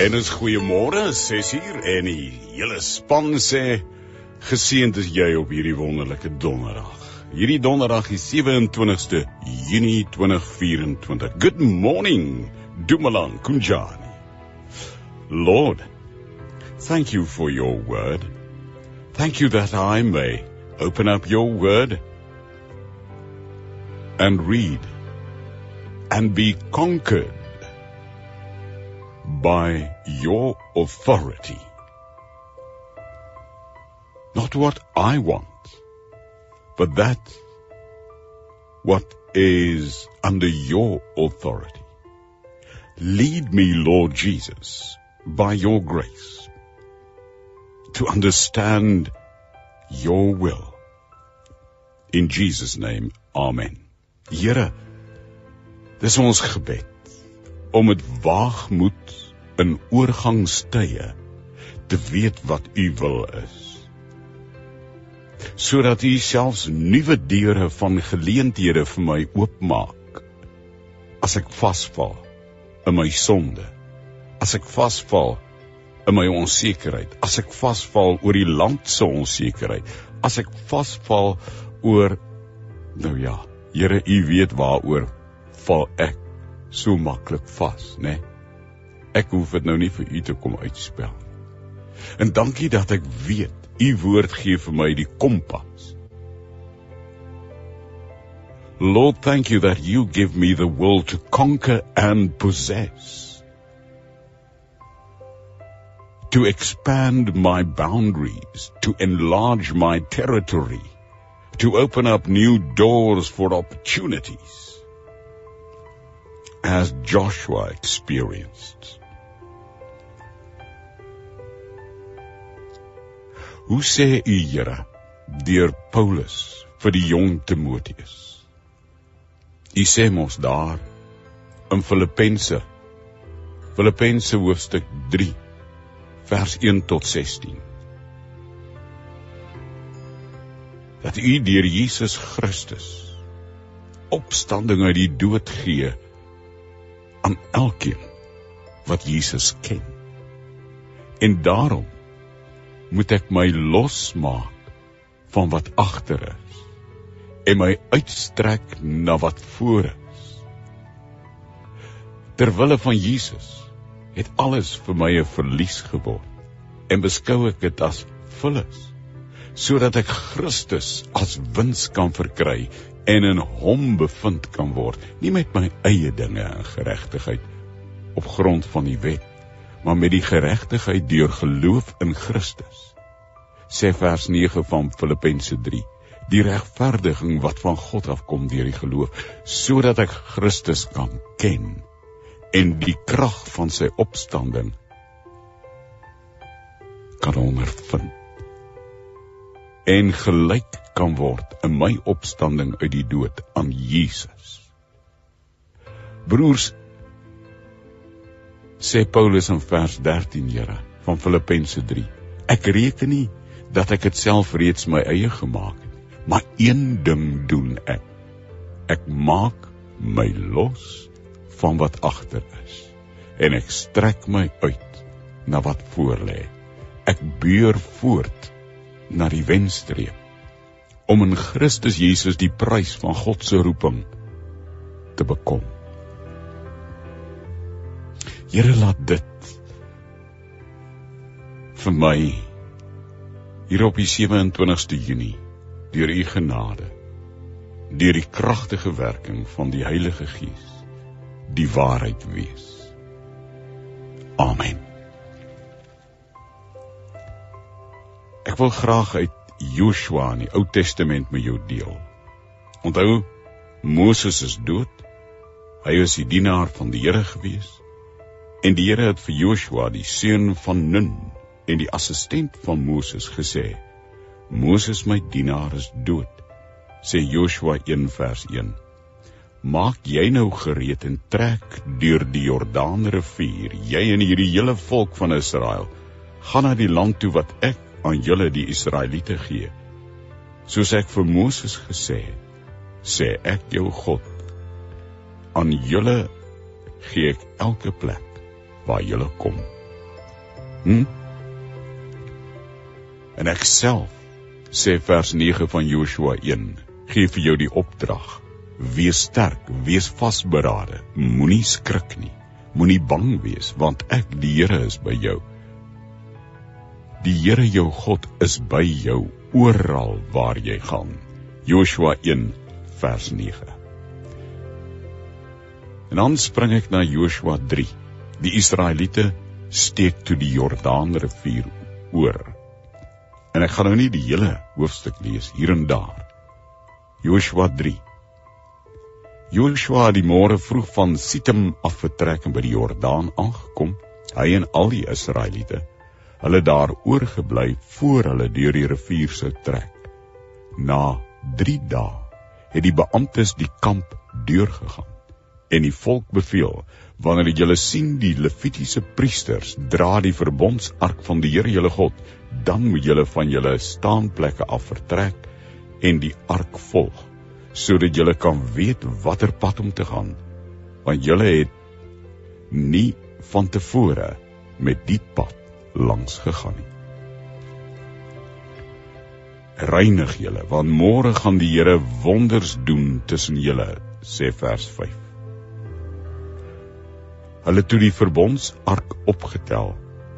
En is goeiemôre, 6uur en die hele span sê geseënd is jy op hierdie wonderlike donderdag. Hierdie donderdag die 27ste Junie 2024. Good morning, Dumalan Kunjani. Lord, thank you for your word. Thank you that I may open up your word and read and be conquered by your authority. Not what I want, but that what is under your authority. Lead me, Lord Jesus, by your grace, to understand your will. In Jesus' name, amen. Here, dis ons gebed, om met waagmoed in oorgangstye te weet wat u wil is, sodat u selfs nuwe deure van geleenthede vir my oopmaak, as ek vasval in my sonde, as ek vasval in my onsekerheid, as ek vasval oor die land se onsekerheid, as ek vasval oor, nou ja, Here, u weet waaroor val ek so maklik vas, né? Ek hoef dit nou nie vir u te kom uitspel. En dankie dat ek weet, u woord gee vir my die kompas. Lord, thank you that you give me the will to conquer and possess, to expand my boundaries, to enlarge my territory, to open up new doors for opportunities, as Joshua experienced. Hoe sê u, Here, deur Paulus vir die jong Timoteus? U sê mos daar in Filippense hoofstuk 3, vers 1 tot 16, dat u deur Jesus Christus opstanding uit die dood gee aan elkeen wat Jesus ken. En daarom moet ek my losmaak van wat agter is en my uitstrek na wat voor is. Terwille van Jesus het alles vir my 'n verlies geword en beskou ek dit as vullis, sodat ek Christus as wins kan verkry en in hom bevind kan word, nie met my eie dinge en geregtigheid op grond van die wet, maar met die geregtigheid deur geloof in Christus. Sê vers 9 van Filippense 3, die regverdiging wat van God afkom deur die geloof, sodat ek Christus kan ken en die krag van sy opstanding kan ondervind en gelyk kan word in my opstanding uit die dood aan Jesus. Broers, sê Paulus in vers 13, Here, van Filippense 3, ek reken nie dat ek het self reeds my eie gemaak het, maar een ding doen ek. Ek maak my los van wat agter is, en ek strek my uit na wat voor lê. Ek beur voort na die wenstreep, om in Christus Jesus die prys van God se roeping te bekom. Here, laat dit vir my hier op die 27ste Junie deur u genade, deur die kragtige werking van die Heilige Gees, die waarheid wees. Amen. Ek wil graag uit Joshua in die Ou Testament met jou deel. Onthou, Moses is dood, hy is die dienaar van die Here gewees, en die Here het vir Joshua, die seun van Nun, en die assistent van Moses gesê, Moses my dienaar is dood, sê Joshua 1 vers 1. Maak jy nou gereed en trek deur die Jordaanrivier, jy en hierdie hele volk van Israel, gaan na die land toe wat ek aan julle die Israeliete gee. Soos ek vir Moses gesê het, sê ek jou God, aan julle gee ek elke plek waar julle kom. En ek self, sê vers 9 van Joshua 1, gee vir jou die opdrag, wees sterk, wees vasberade, moenie skrik nie, moenie bang wees, want ek, die Here, is by jou. Die Here jou God is by jou, oral waar jy gaan. Joshua 1, vers 9. En dan spring ek na Joshua 3. Die Israeliete steek toe die Jordaanrivier oor. En ek gaan nou nie die hele hoofstuk lees, hier en daar. Joshua 3. Joshua het die môre vroeg van Sittim af vertrek en by die Jordaan aangekom, hy en al die Israeliete, hulle daar oorgebly voor hulle deur die rivier sou trek. Na 3 dae het die beamptes die kamp deurgegaan en die volk beveel, wanneer julle sien die Levitiese priesters dra die verbondsark van die Here julle God, dan moet julle van julle staanplekke af vertrek en die ark volg, sodat julle kan weet watter pad om te gaan, want julle het nie van tevore met die pad langs gegaan nie. Reinig julle, want môre gaan die Here wonders doen tussen julle, sê vers 5. Hulle toe die verbondsark opgetel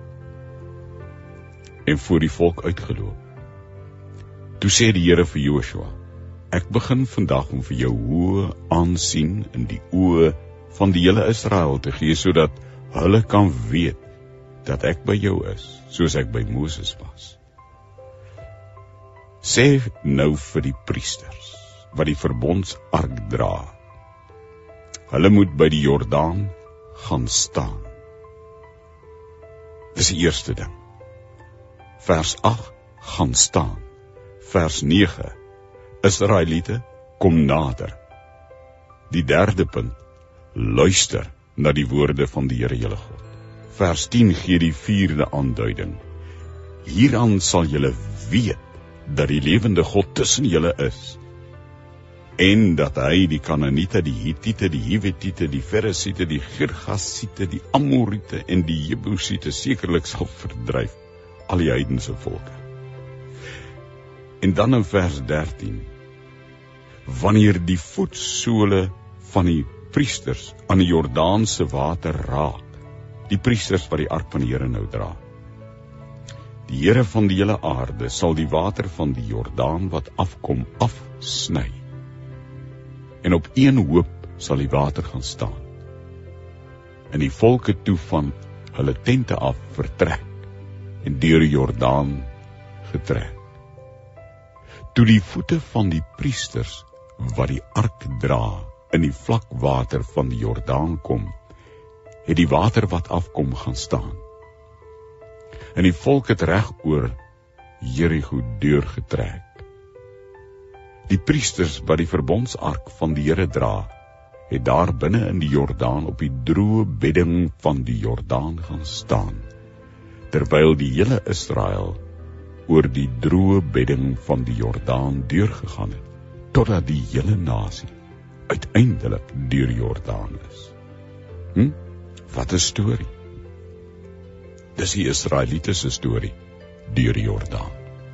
en voor die volk uitgeloop. Toe sê die Here vir Joshua, ek begin vandag om vir jou hoë aansien in die oë van die hele Israel te gee, sodat hulle kan weet dat ek by jou is, soos ek by Moses was. Sê nou vir die priesters, wat die verbondsark dra, hulle moet by die Jordaan gaan staan. Dis die eerste ding. Vers 8, gaan staan. Vers 9, Israeliete, kom nader. Die derde punt, luister na die woorde van die Here julle God. Vers 10 gee die vierde aanduiding. Hieraan sal julle weet dat die lewende God tussen julle is, en dat hy die Kanaaniete, die Hittiete, die Hiwetiete, die Feresiete, die Girgasiete, die Amoriete en die Jebusiete sekerlik sal verdryf, al die heidense volke. En dan in vers 13, wanneer die voetsole van die priesters aan die Jordaanse water raak, die priesters wat die ark van die Here nou dra, die Here van die hele aarde sal die water van die Jordaan wat afkom afsny, en op een hoop sal die water gaan staan, en die volke toe van hulle tente af vertrek, en deur die Jordaan getrek. Toe die voete van die priesters wat die ark dra in die vlak water van die Jordaan kom, het die water wat afkom gaan staan. En die volk het reg oor Jerigo deurgetrek. Die priesters wat die verbondsark van die Here dra, het daar binne in die Jordaan op die droë bedding van die Jordaan gaan staan, terwyl die hele Israel oor die droë bedding van die Jordaan deurgegaan het, totdat die hele nasie uiteindelik deur die Jordaan is. Wat 'n storie. Dis die Israeliete se storie deur die Jordaan.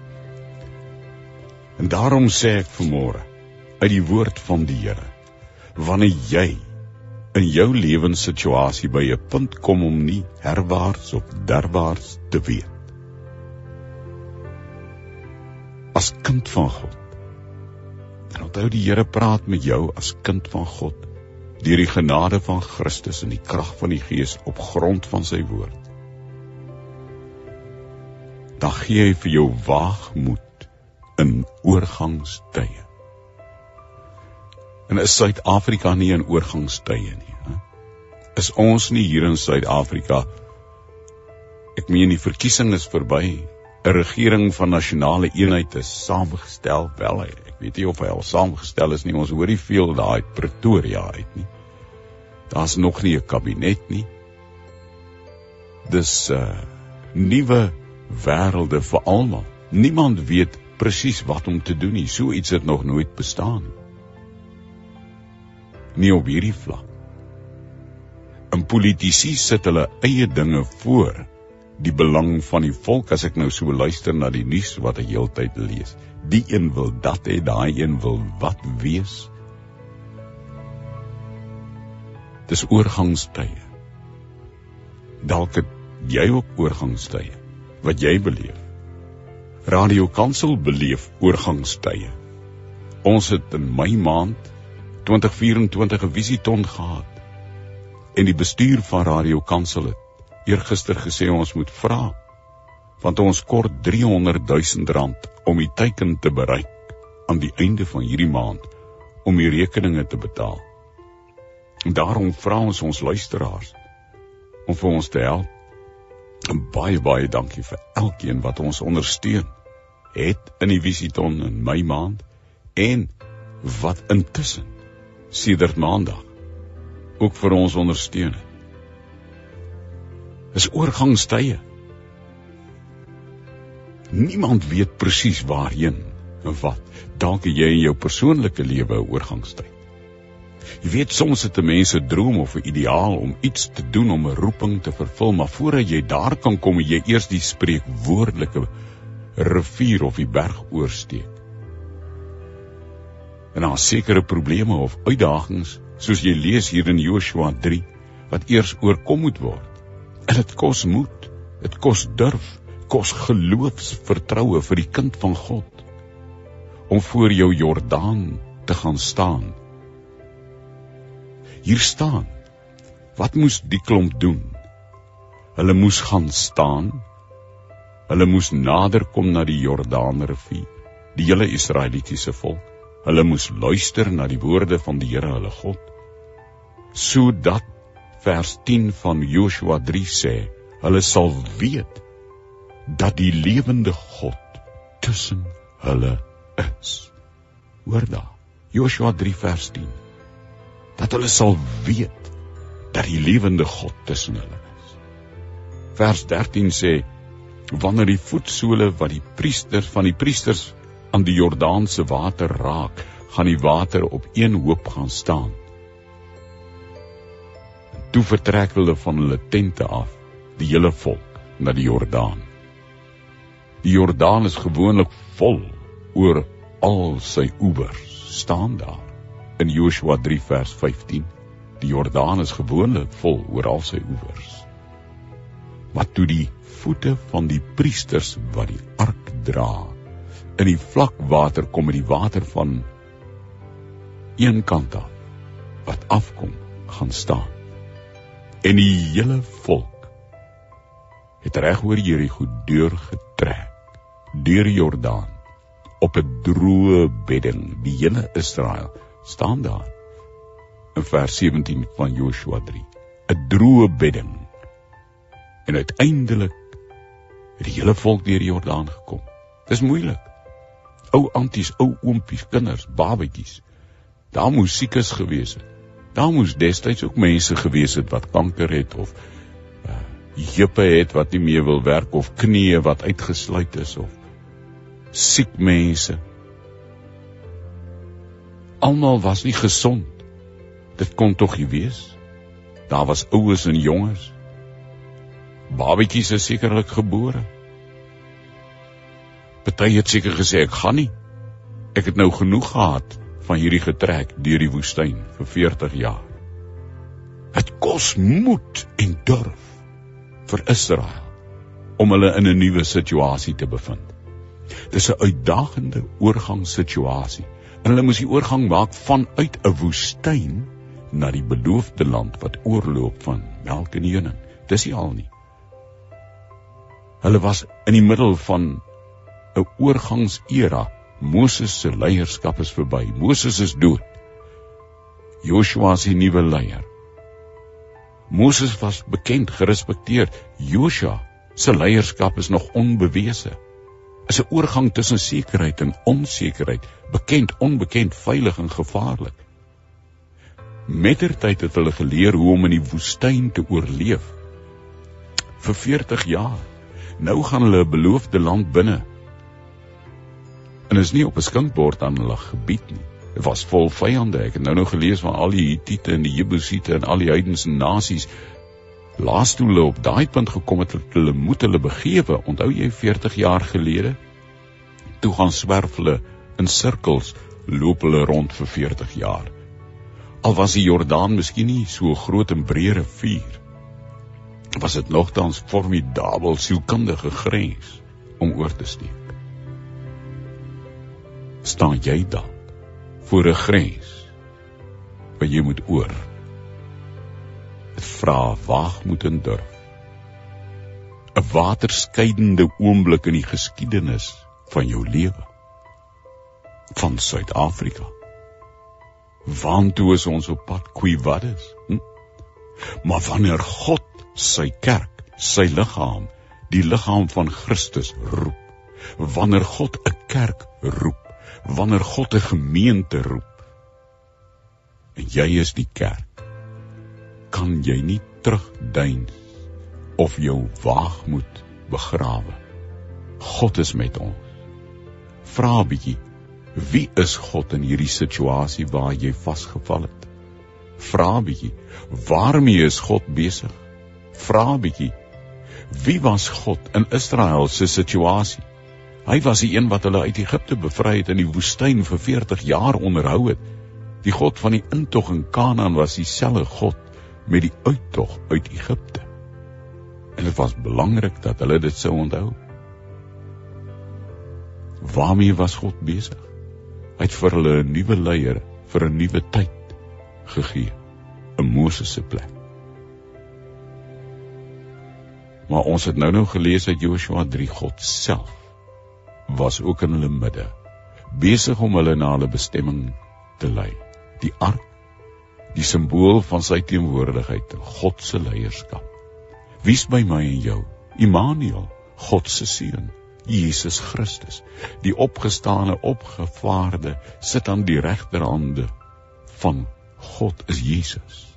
En daarom sê ek vanmôre uit die woord van die Here, wanneer jy in jou lewenssituasie by 'n punt kom om nie herwaarts of derwaarts te weet, as kind van God, en onthou die Here praat met jou as kind van God, deur die genade van Christus en die krag van die Gees op grond van sy woord, dan gee hy vir jou waagmoed in oorgangstye. En is Suid-Afrika nie in oorgangstye nie? Is ons nie hier in Suid-Afrika, ek meen die verkiesing is verby, 'n regering van nasionale eenheid is saamgestel, wel, ek weet nie of hy al saamgestel is nie, ons hoor nie veel daar uit Pretoria uit nie. Daar's nog nie 'n kabinet nie. Dis nuwe wêrelde vir almal. Niemand weet presies wat om te doen nie. So iets het nog nooit bestaan nie op hierdie vlak. En politici sit hulle eie dinge voor die belang van die volk, as ek nou so luister na die nuus wat ek heeltyd lees. Die een wil dat hê, daai een wil wat wees. Dis oorgangstye. Dalk het jy ook oorgangstye, wat jy beleef. Radio Kansel beleef oorgangstye. Ons het in Mei maand 2024 'n visieton gehad. En die bestuur van Radio Kansel het eergister gesê ons moet vra, want ons kort R300,000 om die teiken te bereik aan die einde van hierdie maand, om die rekeninge te betaal. En daarom vra ons luisteraars om vir ons te help. En baie dankie vir elkeen wat ons ondersteun het in die visieton in Mei maand, en wat intussen, sedert maandag, ook vir ons ondersteun het. Is oorgangstye. Niemand weet presies waarheen en wat. Dalk jy in jou persoonlike lewe 'n oorgangstyd. Jy weet, soms het 'n mens 'n droom of 'n ideaal om iets te doen, om 'n roeping te vervul, maar voordat jy daar kan kom, jy eers die spreekwoordelike rivier of die berg oorsteek. En daar is sekere probleme of uitdagings, soos jy lees hier in Joshua 3, wat eers oorkom moet word. En dit kos moed, dit kos durf, kos geloofsvertroue vir die kind van God, om voor jou Jordaan te gaan staan. Hier staan, wat moes die klomp doen? Hulle moes gaan staan, hulle moes nader kom na die Jordaanrivier, die hele Israelitiese volk. Hulle moes luister na die woorde van die Here hulle God, sodat vers 10 van Joshua 3 sê, hulle sal weet dat die lewende God tussen hulle is. Hoor daar, Joshua 3 vers 10, dat hulle sal weet dat die lewende God tussen hulle is. Vers 13 sê, wanneer die voetsole van die priesters aan die Jordaanse water raak, gaan die water op een hoop gaan staan. En toe vertrek hulle van hulle tente af, die hele volk, na die Jordaan. Die Jordaan is gewoonlik vol oor al sy oewers, staan daar. In Joshua 3 vers 15, die Jordaan is gewoonlik vol oor al sy oewers. Maar toe die voete van die priesters wat die ark dra, in die vlak water kom met die water van een kant af, wat afkom, gaan staan. En die hele volk het reg oor Jerigo deurgetrek, deur die Jordaan, op 'n droë bedding. Die hele Israel staan daar, in vers 17 van Joshua 3, 'n droë bedding. En uiteindelik het die hele volk deur die Jordaan gekom. Dis moeilik. Ou anties, ou oompies, kinders, babatjies. Daar moes siekes gewees het. Daar moes destyds ook mense gewees het wat kanker het, of heupe het wat nie meer wil werk, of knieë wat uitgesluit is, of siek mense. Almal was nie gesond. Dit kon tog nie wees. Daar was oues en jonges. Babatjies is sekerlik gebore. Party het seker gesê, ek gaan nie. Ek het nou genoeg gehad van hierdie getrek deur die woestyn vir 40 jaar. Het kos moed en durf vir Israel om hulle in 'n nuwe situasie te bevind. Dis 'n uitdagende oorgangssituasie. En hulle moes die oorgang maak vanuit 'n woestyn na die beloofde land wat oorloop van melk en honing. Dis nie al nie. Hulle was in die middel van 'n oorgangsera. Moses se leierskap is verby. Moses is dood. Joshua is die nuwe leier. Moses was bekend, gerespekteer. Joshua se leierskap is nog onbewese. Is 'n oorgang tussen sekerheid en onsekerheid, bekend, onbekend, veilig en gevaarlik. Mettertyd het hulle geleer hoe om in die woestyn te oorleef. Vir 40 jaar. Nou gaan hulle 'n beloofde land binne. En is nie op 'n skinkbord aan hulle gebied nie. Dit was vol vyande. Ek het nou gelees van al die Hittiete en die Jebusiete en al die heidense nasies Laas toe hulle op daai punt gekom het, hulle moet hulle begewe, onthou jy 40 jaar gelede? Toe gaan swerf hulle in sirkels, loop hulle rond vir 40 jaar. Al was die Jordaan miskien nie so groot en breë rivier, was dit nogtans formidabel sielkundige grens om oor te steek. Staan jy dan voor 'n grens wat jy moet oor? Dit vra waagmoed en durf. 'n waterskeidende oomblik in die geskiedenis van jou lewe, van Suid-Afrika. Waantoe is ons op pad? Quo vadis? Maar wanneer God sy kerk, sy liggaam, die liggaam van Christus roep, wanneer God 'n kerk roep, wanneer God 'n gemeente roep, en jy is die kerk, kan jy nie terugdeins of jou waagmoed begrawe. God is met ons. Vra 'n bietjie, wie is God in hierdie situasie waar jy vasgeval het? Vra 'n bietjie, waarmee is God besig? Vra 'n bietjie, wie was God in Israel se situasie? Hy was die een wat hulle uit Egipte bevry het in die woestyn vir 40 jaar onderhou het. Die God van die intog in Kanaan was dieselfde God met die uittog uit Egipte. En dit was belangrik dat hulle dit sou onthou. Waarmee was God besig? Hy het vir hulle 'n nuwe leier vir 'n nuwe tyd gegee, 'n Moses se plek. Maar ons het nou gelees uit Joshua 3, God self was ook in hulle midde, besig om hulle na hulle bestemming te lei. Die ark, die simbool van sy teenwoordigheid en God se leierskap. Wie's by my en jou? Immanuel, God se seun, Jesus Christus, die opgestane, opgevaarde, sit aan die regterhande van God is Jesus.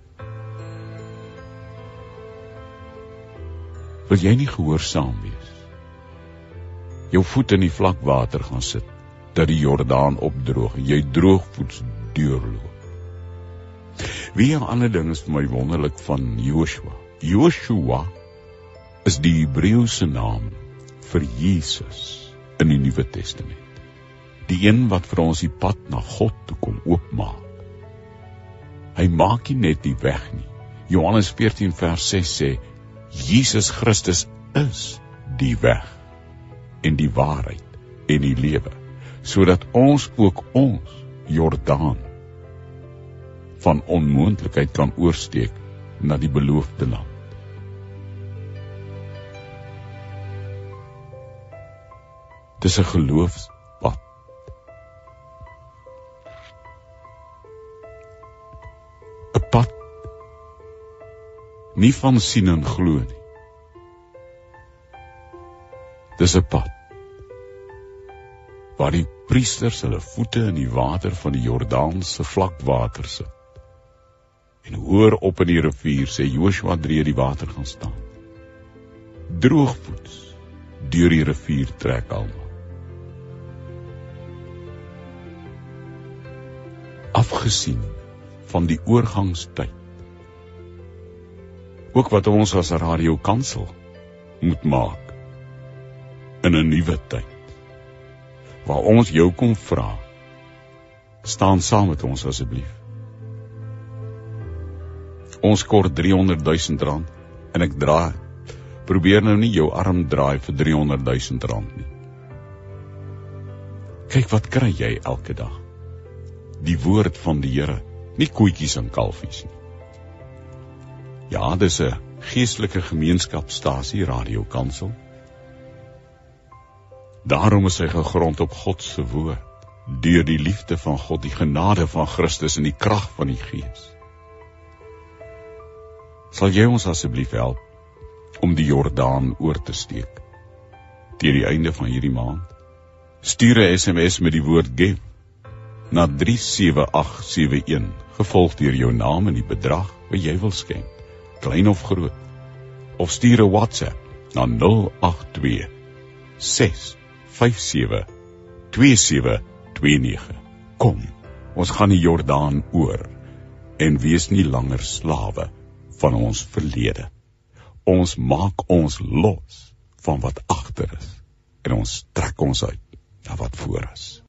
Wil jy nie gehoorsaam wees? Jou voet in die vlakwater gaan sit, dat die Jordaan opdroog en jy droogvoets deurloop. Wie 'n ander ding is vir my wonderlik van Joshua. Joshua is die Hebreëse naam vir Jesus in die Nuwe Testament. Die een wat vir ons die pad na God toe kom oopmaak. Hy maak nie net die weg nie. Johannes 14 vers 6 sê, Jesus Christus is die weg en die waarheid en die lewe, sodat ons ook ons Jordaan van onmoontlikheid kan oorsteek na die beloofde land. Dis 'n geloofspad. Pad nie van sien en glo nie. Dis 'n pad waar die priesters hulle voete in die water van die Jordaanse vlakwater sit. En hoor op in die rivier, sê Joshua 3, die water gaan staan. Droogvoets deur die rivier trek almal. Afgesien van die oorgangstyd. Ook wat ons as Radio Kansel moet maak in 'n nuwe tyd. Waar ons jou kom vra, staan saam met ons asseblief. Ons kort R300,000 en ek draai. Probeer nou nie jou arm draai vir R300,000 nie. Kyk wat kry jy elke dag. Die woord van die Here, nie koetjies en kalfies nie. Ja, dis 'n geestelike gemeenskapstasie, Radio Kansel. Daarom is hy gegrond op God se woord, deur die liefde van God, die genade van Christus en die krag van die Gees. Sal jy ons asseblief help om die Jordaan oor te steek teen die einde van hierdie maand? Stuur 'n SMS met die woord give na 37871, gevolg deur jou naam en die bedrag wat jy wil skenk, klein of groot. Of stuur 'n WhatsApp na 082 657 2729. Kom, ons gaan die Jordaan oor en wees nie langer slawe van ons verlede. ons maak ons los van wat agter is en ons trek ons uit na wat voor is.